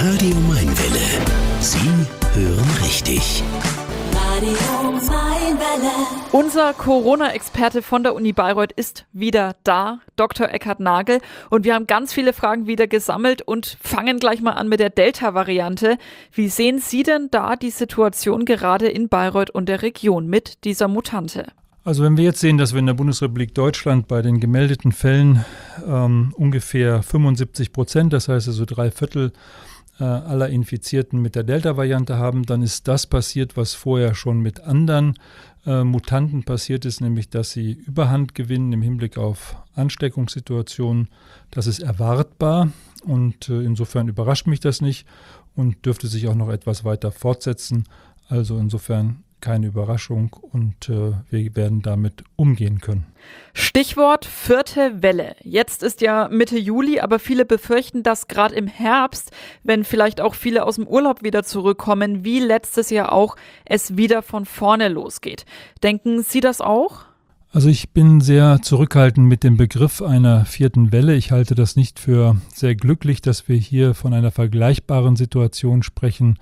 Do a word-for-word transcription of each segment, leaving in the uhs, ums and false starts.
Radio Mainwelle. Sie hören richtig. Radio Mainwelle. Unser Corona-Experte von der Uni Bayreuth ist wieder da, Doktor Eckhard Nagel. Und wir haben ganz viele Fragen wieder gesammelt und fangen gleich mal an mit der Delta-Variante. Wie sehen Sie denn da die Situation gerade in Bayreuth und der Region mit dieser Mutante? Also wenn wir jetzt sehen, dass wir in der Bundesrepublik Deutschland bei den gemeldeten Fällen ähm, ungefähr fünfundsiebzig Prozent, das heißt also drei Viertel äh, aller Infizierten mit der Delta-Variante haben, dann ist das passiert, was vorher schon mit anderen äh, Mutanten passiert ist, nämlich dass sie Überhand gewinnen im Hinblick auf Ansteckungssituationen. Das ist erwartbar und äh, insofern überrascht mich das nicht und dürfte sich auch noch etwas weiter fortsetzen. Also insofern keine Überraschung und äh, wir werden damit umgehen können. Stichwort vierte Welle. Jetzt ist ja Mitte Juli, aber viele befürchten, dass gerade im Herbst, wenn vielleicht auch viele aus dem Urlaub wieder zurückkommen, wie letztes Jahr auch, es wieder von vorne losgeht. Denken Sie das auch? Also ich bin sehr zurückhaltend mit dem Begriff einer vierten Welle. Ich halte das nicht für sehr glücklich, dass wir hier von einer vergleichbaren Situation sprechen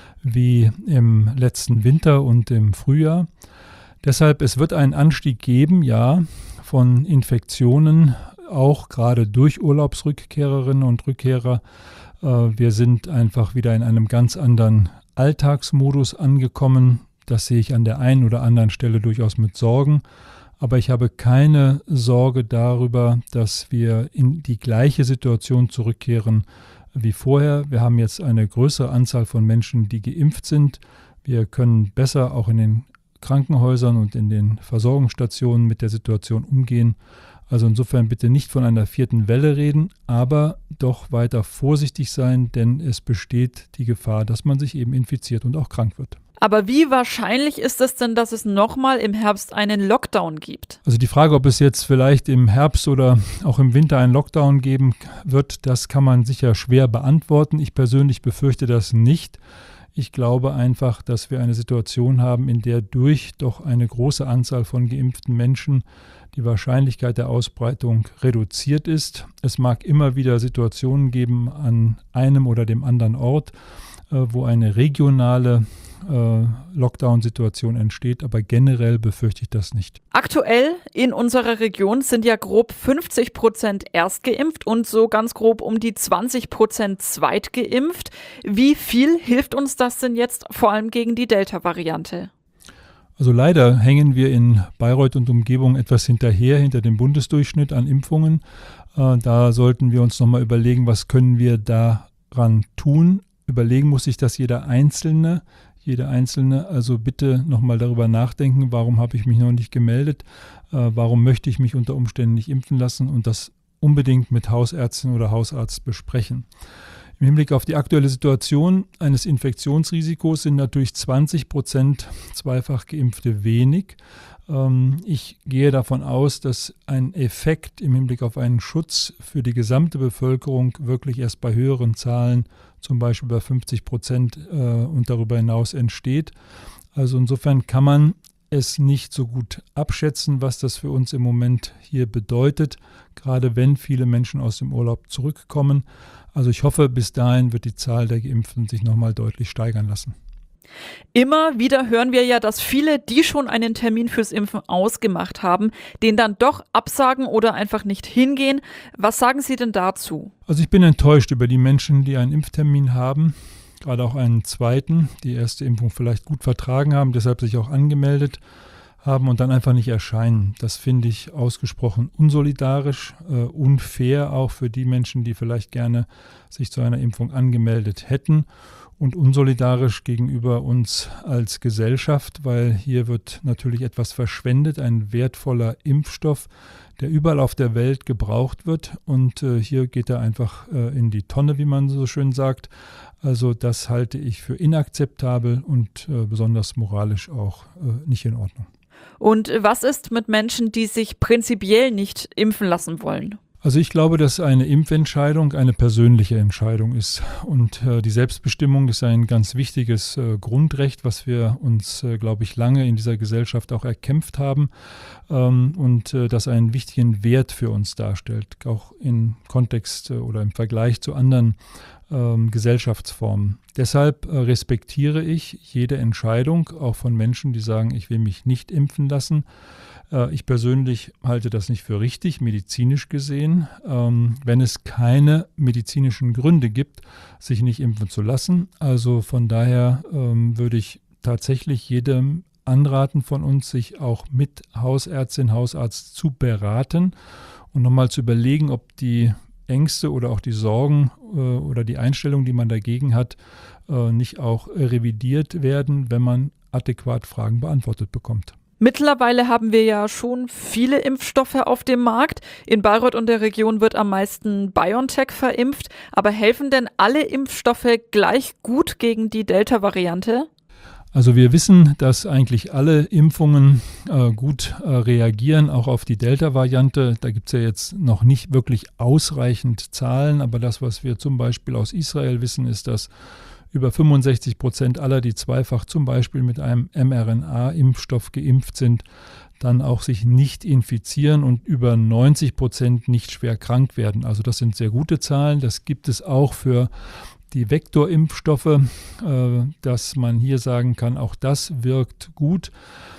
wie im letzten Winter und im Frühjahr. Deshalb, es wird einen Anstieg geben, ja, von Infektionen, auch gerade durch Urlaubsrückkehrerinnen und Rückkehrer. Wir sind einfach wieder in einem ganz anderen Alltagsmodus angekommen. Das sehe ich an der einen oder anderen Stelle durchaus mit Sorgen. Aber ich habe keine Sorge darüber, dass wir in die gleiche Situation zurückkehren wie vorher. Wir haben jetzt eine größere Anzahl von Menschen, die geimpft sind. Wir können besser auch in den Krankenhäusern und in den Versorgungsstationen mit der Situation umgehen. Also insofern bitte nicht von einer vierten Welle reden, aber doch weiter vorsichtig sein, denn es besteht die Gefahr, dass man sich eben infiziert und auch krank wird. Aber wie wahrscheinlich ist es denn, dass es nochmal im Herbst einen Lockdown gibt? Also die Frage, ob es jetzt vielleicht im Herbst oder auch im Winter einen Lockdown geben wird, das kann man sicher schwer beantworten. Ich persönlich befürchte das nicht. Ich glaube einfach, dass wir eine Situation haben, in der durch doch eine große Anzahl von geimpften Menschen die Wahrscheinlichkeit der Ausbreitung reduziert ist. Es mag immer wieder Situationen geben an einem oder dem anderen Ort, wo eine regionale Lockdown-Situation entsteht, aber generell befürchte ich das nicht. Aktuell in unserer Region sind ja grob fünfzig Prozent erstgeimpft und so ganz grob um die zwanzig Prozent zweitgeimpft. Wie viel hilft uns das denn jetzt vor allem gegen die Delta-Variante? Also leider hängen wir in Bayreuth und Umgebung etwas hinterher, hinter dem Bundesdurchschnitt an Impfungen. Da sollten wir uns nochmal überlegen, was können wir daran tun. Überlegen muss sich das jeder Einzelne. Jeder Einzelne, also bitte nochmal darüber nachdenken, warum habe ich mich noch nicht gemeldet, äh, warum möchte ich mich unter Umständen nicht impfen lassen und das unbedingt mit Hausärztin oder Hausarzt besprechen. Im Hinblick auf die aktuelle Situation eines Infektionsrisikos sind natürlich zwanzig Prozent zweifach Geimpfte wenig. Ähm, ich gehe davon aus, dass ein Effekt im Hinblick auf einen Schutz für die gesamte Bevölkerung wirklich erst bei höheren Zahlen, zum Beispiel bei fünfzig Prozent äh, und darüber hinaus entsteht. Also insofern kann man es nicht so gut abschätzen, was das für uns im Moment hier bedeutet, gerade wenn viele Menschen aus dem Urlaub zurückkommen. Also ich hoffe, bis dahin wird die Zahl der Geimpften sich nochmal deutlich steigern lassen. Immer wieder hören wir ja, dass viele, die schon einen Termin fürs Impfen ausgemacht haben, den dann doch absagen oder einfach nicht hingehen. Was sagen Sie denn dazu? Also ich bin enttäuscht über die Menschen, die einen Impftermin haben, gerade auch einen zweiten, die erste Impfung vielleicht gut vertragen haben, deshalb sich auch angemeldet haben und dann einfach nicht erscheinen. Das finde ich ausgesprochen unsolidarisch, äh, unfair auch für die Menschen, die vielleicht gerne sich zu einer Impfung angemeldet hätten. Und unsolidarisch gegenüber uns als Gesellschaft, weil hier wird natürlich etwas verschwendet, ein wertvoller Impfstoff, der überall auf der Welt gebraucht wird und äh, hier geht er einfach äh, in die Tonne, wie man so schön sagt. Also das halte ich für inakzeptabel und äh, besonders moralisch auch äh, nicht in Ordnung. Und was ist mit Menschen, die sich prinzipiell nicht impfen lassen wollen? Also ich glaube, dass eine Impfentscheidung eine persönliche Entscheidung ist und äh, die Selbstbestimmung ist ein ganz wichtiges äh, Grundrecht, was wir uns, äh, glaube ich, lange in dieser Gesellschaft auch erkämpft haben ähm, und äh, das einen wichtigen Wert für uns darstellt, auch im Kontext äh, oder im Vergleich zu anderen ähm, Gesellschaftsformen. Deshalb äh, respektiere ich jede Entscheidung, auch von Menschen, die sagen, ich will mich nicht impfen lassen. Äh, ich persönlich halte das nicht für richtig, medizinisch gesehen, ähm, wenn es keine medizinischen Gründe gibt, sich nicht impfen zu lassen. Also von daher ähm, würde ich tatsächlich jedem anraten von uns, sich auch mit Hausärztin, Hausarzt zu beraten und nochmal zu überlegen, ob die Ängste oder auch die Sorgen äh, oder die Einstellung, die man dagegen hat, äh, nicht auch revidiert werden, wenn man adäquat Fragen beantwortet bekommt. Mittlerweile haben wir ja schon viele Impfstoffe auf dem Markt. In Bayreuth und der Region wird am meisten BioNTech verimpft. Aber helfen denn alle Impfstoffe gleich gut gegen die Delta-Variante? Also wir wissen, dass eigentlich alle Impfungen äh, gut äh, reagieren, auch auf die Delta-Variante. Da gibt es ja jetzt noch nicht wirklich ausreichend Zahlen, aber das, was wir zum Beispiel aus Israel wissen, ist, dass über fünfundsechzig Prozent aller, die zweifach zum Beispiel mit einem mRNA-Impfstoff geimpft sind, dann auch sich nicht infizieren und über neunzig Prozent nicht schwer krank werden. Also das sind sehr gute Zahlen. Das gibt es auch für die Vektorimpfstoffe, äh, dass man hier sagen kann, auch das wirkt gut.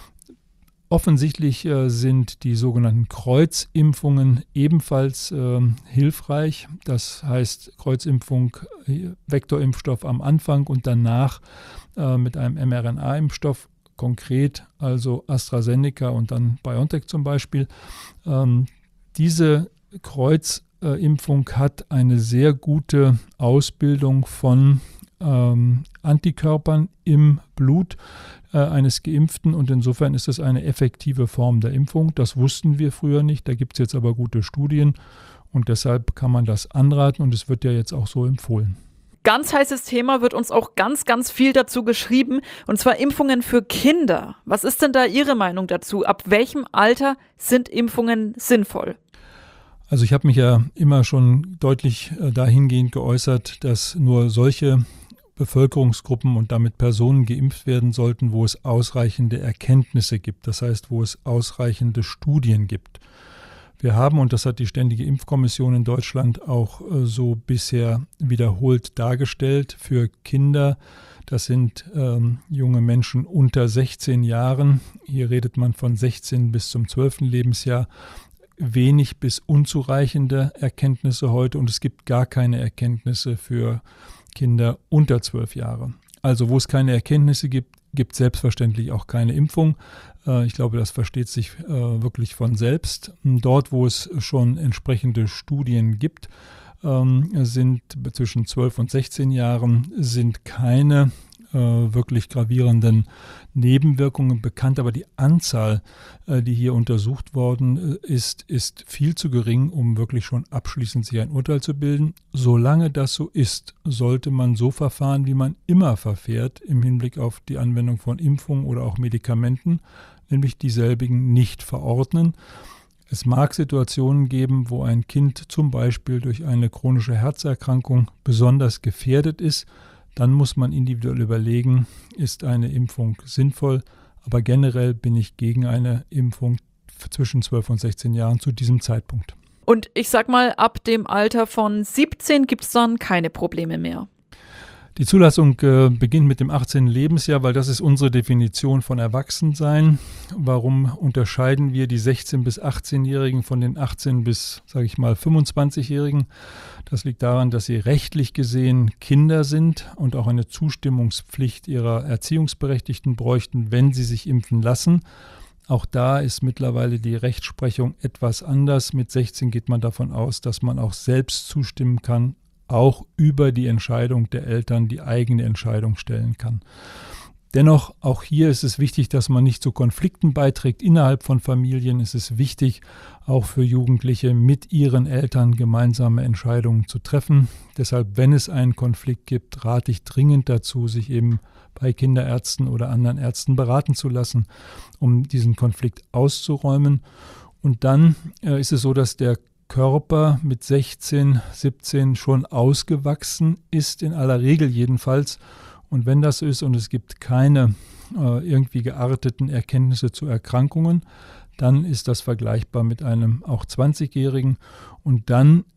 Offensichtlich äh, sind die sogenannten Kreuzimpfungen ebenfalls äh, hilfreich. Das heißt Kreuzimpfung, Vektorimpfstoff am Anfang und danach äh, mit einem mRNA-Impfstoff, konkret also AstraZeneca und dann BioNTech zum Beispiel. Ähm, diese Kreuzimpfung hat eine sehr gute Ausbildung von ähm, Antikörpern im Blut äh, eines Geimpften und insofern ist es eine effektive Form der Impfung. Das wussten wir früher nicht, da gibt es jetzt aber gute Studien und deshalb kann man das anraten und es wird ja jetzt auch so empfohlen. Ganz heißes Thema, wird uns auch ganz, ganz viel dazu geschrieben, und zwar Impfungen für Kinder. Was ist denn da Ihre Meinung dazu? Ab welchem Alter sind Impfungen sinnvoll? Also ich habe mich ja immer schon deutlich äh, dahingehend geäußert, dass nur solche Bevölkerungsgruppen und damit Personen geimpft werden sollten, wo es ausreichende Erkenntnisse gibt, das heißt, wo es ausreichende Studien gibt. Wir haben, und das hat die Ständige Impfkommission in Deutschland auch äh, so bisher wiederholt dargestellt, für Kinder, das sind ähm, junge Menschen unter sechzehn Jahren, hier redet man von sechzehn bis zum zwölften Lebensjahr, wenig bis unzureichende Erkenntnisse heute und es gibt gar keine Erkenntnisse für Kinder unter zwölf Jahre. Also wo es keine Erkenntnisse gibt, gibt es selbstverständlich auch keine Impfung. Äh, ich glaube, das versteht sich äh, wirklich von selbst. Dort, wo es schon entsprechende Studien gibt, ähm, sind zwischen zwölf und sechzehn Jahren sind keine äh, wirklich gravierenden Nebenwirkungen bekannt, aber die Anzahl, äh, die hier untersucht worden ist, ist viel zu gering, um wirklich schon abschließend sich ein Urteil zu bilden. Solange das so ist, sollte man so verfahren, wie man immer verfährt im Hinblick auf die Anwendung von Impfungen oder auch Medikamenten, nämlich dieselbigen nicht verordnen. Es mag Situationen geben, wo ein Kind zum Beispiel durch eine chronische Herzerkrankung besonders gefährdet ist. Dann muss man individuell überlegen, ist eine Impfung sinnvoll. Aber generell bin ich gegen eine Impfung zwischen zwölf und sechzehn Jahren zu diesem Zeitpunkt. Und ich sag mal, ab dem Alter von siebzehn gibt es dann keine Probleme mehr. Die Zulassung äh, beginnt mit dem achtzehnten Lebensjahr, weil das ist unsere Definition von Erwachsensein. Warum unterscheiden wir die sechzehn- bis achtzehnjährigen von den achtzehn- bis, sage ich mal, fünfundzwanzigjährigen? Das liegt daran, dass sie rechtlich gesehen Kinder sind und auch eine Zustimmungspflicht ihrer Erziehungsberechtigten bräuchten, wenn sie sich impfen lassen. Auch da ist mittlerweile die Rechtsprechung etwas anders. Mit sechzehn geht man davon aus, dass man auch selbst zustimmen kann, auch über die Entscheidung der Eltern die eigene Entscheidung stellen kann. Dennoch, auch hier ist es wichtig, dass man nicht zu Konflikten beiträgt. Innerhalb von Familien ist es wichtig, auch für Jugendliche mit ihren Eltern gemeinsame Entscheidungen zu treffen. Deshalb, wenn es einen Konflikt gibt, rate ich dringend dazu, sich eben bei Kinderärzten oder anderen Ärzten beraten zu lassen, um diesen Konflikt auszuräumen. Und dann äh, ist es so, dass der Körper mit sechzehn, siebzehn schon ausgewachsen ist, in aller Regel jedenfalls. Und wenn das so ist und es gibt keine äh, irgendwie gearteten Erkenntnisse zu Erkrankungen, dann ist das vergleichbar mit einem auch zwanzigjährigen. Und dann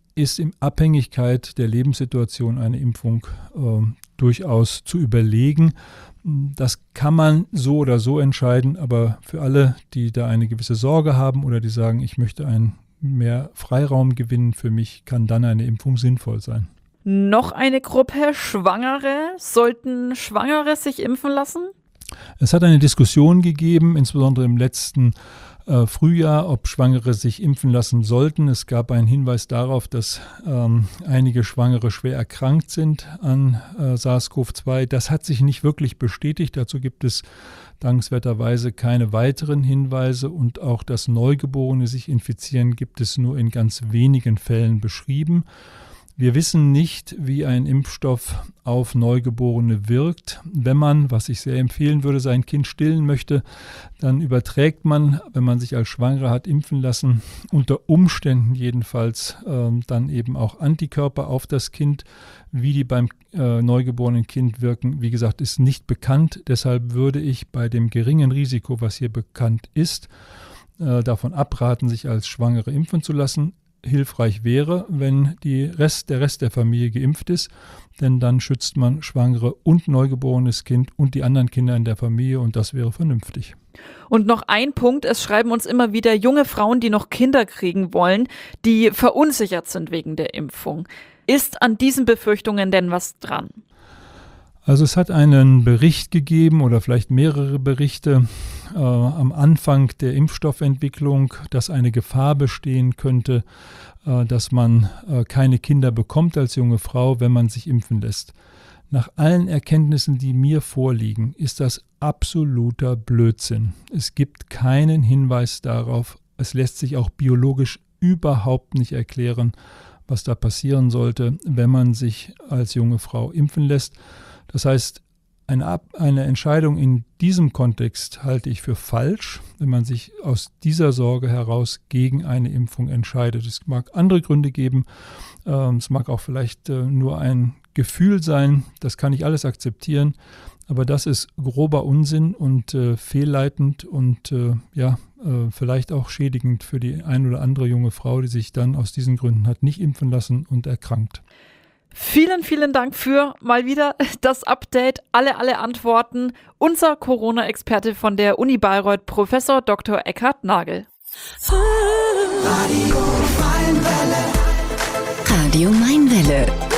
ist in Abhängigkeit der Lebenssituation eine Impfung äh, durchaus zu überlegen. Das kann man so oder so entscheiden, aber für alle, die da eine gewisse Sorge haben oder die sagen, ich möchte einen mehr Freiraum gewinnen, für mich kann dann eine Impfung sinnvoll sein. Noch eine Gruppe, Schwangere. Sollten Schwangere sich impfen lassen? Es hat eine Diskussion gegeben, insbesondere im letzten äh, Frühjahr, ob Schwangere sich impfen lassen sollten. Es gab einen Hinweis darauf, dass ähm, einige Schwangere schwer erkrankt sind an äh, SARS-C o V zwei. Das hat sich nicht wirklich bestätigt. Dazu gibt es dankenswerterweise keine weiteren Hinweise und auch, dass Neugeborene sich infizieren, gibt es nur in ganz wenigen Fällen beschrieben. Wir wissen nicht, wie ein Impfstoff auf Neugeborene wirkt. Wenn man, was ich sehr empfehlen würde, sein Kind stillen möchte, dann überträgt man, wenn man sich als Schwangere hat impfen lassen, unter Umständen jedenfalls äh, dann eben auch Antikörper auf das Kind. Wie die beim äh, neugeborenen Kind wirken, wie gesagt, ist nicht bekannt. Deshalb würde ich bei dem geringen Risiko, was hier bekannt ist, äh, davon abraten, sich als Schwangere impfen zu lassen. Hilfreich wäre, wenn die Rest, der Rest der Familie geimpft ist, denn dann schützt man Schwangere und neugeborenes Kind und die anderen Kinder in der Familie und das wäre vernünftig. Und noch ein Punkt, es schreiben uns immer wieder junge Frauen, die noch Kinder kriegen wollen, die verunsichert sind wegen der Impfung. Ist an diesen Befürchtungen denn was dran? Also es hat einen Bericht gegeben oder vielleicht mehrere Berichte äh, am Anfang der Impfstoffentwicklung, dass eine Gefahr bestehen könnte, äh, dass man äh, keine Kinder bekommt als junge Frau, wenn man sich impfen lässt. Nach allen Erkenntnissen, die mir vorliegen, ist das absoluter Blödsinn. Es gibt keinen Hinweis darauf, es lässt sich auch biologisch überhaupt nicht erklären, was da passieren sollte, wenn man sich als junge Frau impfen lässt. Das heißt, eine, Ab- eine Entscheidung in diesem Kontext halte ich für falsch, wenn man sich aus dieser Sorge heraus gegen eine Impfung entscheidet. Es mag andere Gründe geben, ähm, es mag auch vielleicht äh, nur ein Gefühl sein, das kann ich alles akzeptieren, aber das ist grober Unsinn und äh, fehlleitend und äh, ja, äh, vielleicht auch schädigend für die ein oder andere junge Frau, die sich dann aus diesen Gründen hat nicht impfen lassen und erkrankt. Vielen, vielen Dank für mal wieder das Update, alle, alle Antworten. Unser Corona-Experte von der Uni Bayreuth, Professor Doktor Eckhard Nagel. Radio Mainwelle. Radio Mainwelle.